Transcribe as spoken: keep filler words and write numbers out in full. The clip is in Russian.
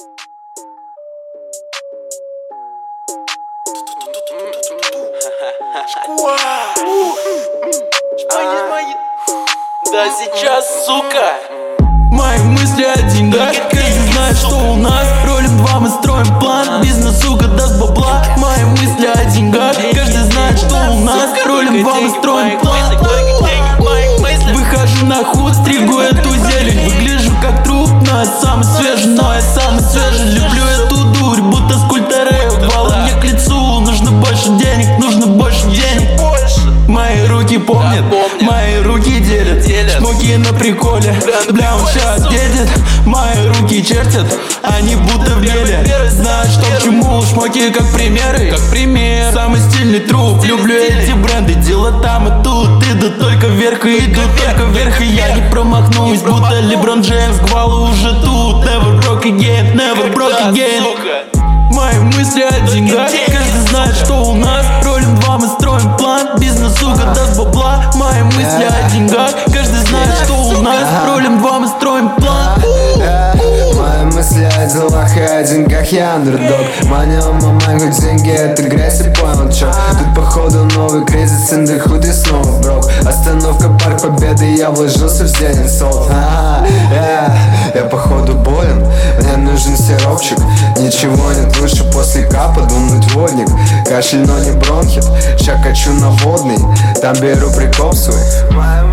Да сейчас, сука. Мои мысли о деньгах, каждый знает, что у нас. Ролим два, мы строим план, бизнес, сука, даст бабла. Мои мысли о деньгах, каждый знает, что у нас. Ролим два, мы строим план. Выхожу на худ, стригу эту зелень. Выгляжу как труп, но я самый свежий, но я самый свежий. Люблю эту дурь, будто скульпторы. Вала мне к лицу, нужно больше денег, нужно больше денег. Мои руки помнят, мои руки делят, шмоки на приколе, бля, он щас едет. Мои руки чертят, они будто в деле. Знают, что к чему, шмоки как примеры, как пример. Самый стильный труп, люблю эти бренды. Дело там и тут, идут только вверх и идут только вверх. И я не промахнусь, будто Леброн Джеймс. Гвала уже тут, never broke again, never broke again. Мои мысли о деньгах, каждый знает, что у нас. Ролим два, мы строим план, бизнес, сука, даст бабла. Мои мысли о деньгах, каждый знает, что у нас. Ролим два, мы строим план. Мои мысли о делах и о деньгах, я андердог. Money on my mind, как деньги, это грязь, и понял, чё. Тут походу новый кризис, in the hoodie, снова брок. Остановка, парк Победы, я вложился в Зенит Солд. Я походу болен, мне нужен сиропчик. Ничего нет лучше после капа дунуть водник. Кашель, но не бронхит, ща качу на водный, там беру прикол свой.